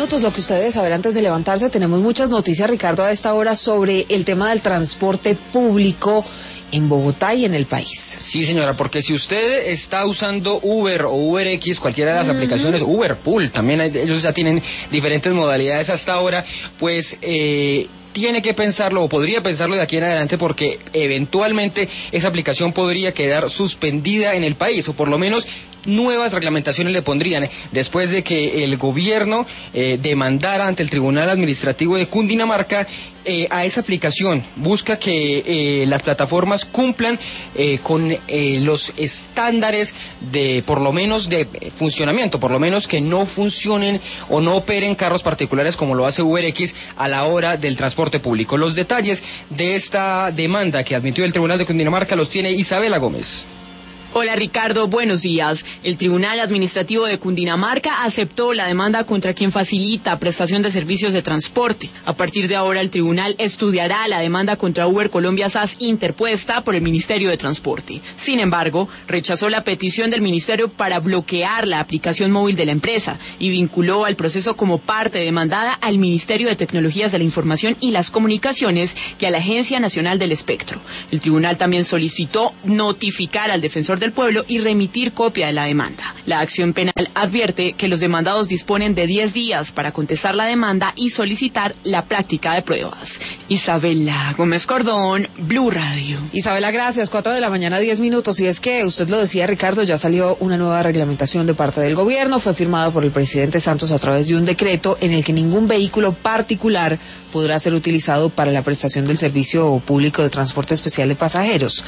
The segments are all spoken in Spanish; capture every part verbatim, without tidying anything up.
minutos, lo que usted debe saber antes de levantarse. Tenemos muchas noticias, Ricardo, a esta hora sobre el tema del transporte público en Bogotá y en el país. Sí, señora, porque si usted está usando Uber o UberX, cualquiera de las uh-huh. aplicaciones, Uberpool, también hay, ellos ya tienen diferentes modalidades hasta ahora, pues eh, tiene que pensarlo o podría pensarlo de aquí en adelante, porque eventualmente esa aplicación podría quedar suspendida en el país, o por lo menos nuevas reglamentaciones le pondrían después de que el gobierno eh, demandara ante el Tribunal Administrativo de Cundinamarca eh, a esa aplicación. Busca que eh, las plataformas cumplan eh, con eh, los estándares de, por lo menos, de funcionamiento, por lo menos que no funcionen o no operen carros particulares como lo hace UberX a la hora del transporte público. Los detalles de esta demanda que admitió el Tribunal de Cundinamarca los tiene Isabela Gómez. Hola Ricardo, buenos días. El Tribunal Administrativo de Cundinamarca aceptó la demanda contra quien facilita prestación de servicios de transporte. A partir de ahora el tribunal estudiará la demanda contra Uber Colombia S A S interpuesta por el Ministerio de Transporte. Sin embargo, rechazó la petición del Ministerio para bloquear la aplicación móvil de la empresa y vinculó al proceso como parte demandada al Ministerio de Tecnologías de la Información y las Comunicaciones que a la Agencia Nacional del Espectro. El tribunal también solicitó notificar al defensor del pueblo y remitir copia de la demanda. La acción penal advierte que los demandados disponen de diez días para contestar la demanda y solicitar la práctica de pruebas. Isabela Gómez Cordón, Blue Radio. Isabela, gracias. Cuatro de la mañana, diez minutos. Y es que usted lo decía, Ricardo, ya salió una nueva reglamentación de parte del gobierno. Fue firmado por el presidente Santos a través de un decreto en el que ningún vehículo particular podrá ser utilizado para la prestación del servicio público de transporte especial de pasajeros.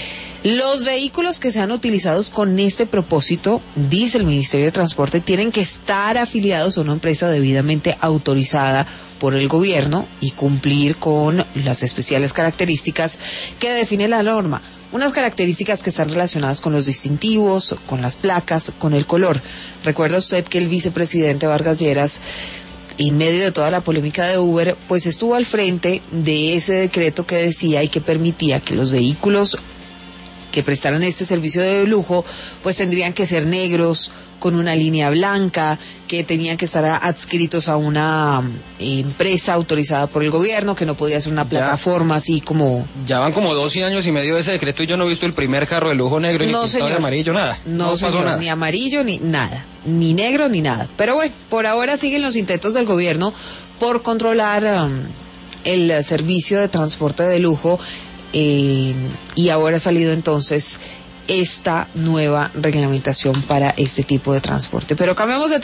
Los vehículos que sean utilizados con este propósito, dice el Ministerio de Transporte, tienen que estar afiliados a una empresa debidamente autorizada por el gobierno y cumplir con las especiales características que define la norma. Unas características que están relacionadas con los distintivos, con las placas, con el color. Recuerda usted que el vicepresidente Vargas Lleras, en medio de toda la polémica de Uber, pues estuvo al frente de ese decreto que decía y que permitía que los vehículos que prestaran este servicio de lujo, pues tendrían que ser negros, con una línea blanca, que tenían que estar adscritos a una eh, empresa autorizada por el gobierno, que no podía ser una plataforma ya, así como... Ya van como doce años y medio de ese decreto y yo no he visto el primer carro de lujo negro, no, ni pintado de amarillo, nada. No, no señor, pasó nada. Ni amarillo, ni nada, ni negro, ni nada. Pero bueno, por ahora siguen los intentos del gobierno por controlar um, el servicio de transporte de lujo. Eh, y ahora ha salido entonces esta nueva reglamentación para este tipo de transporte. Pero cambiamos de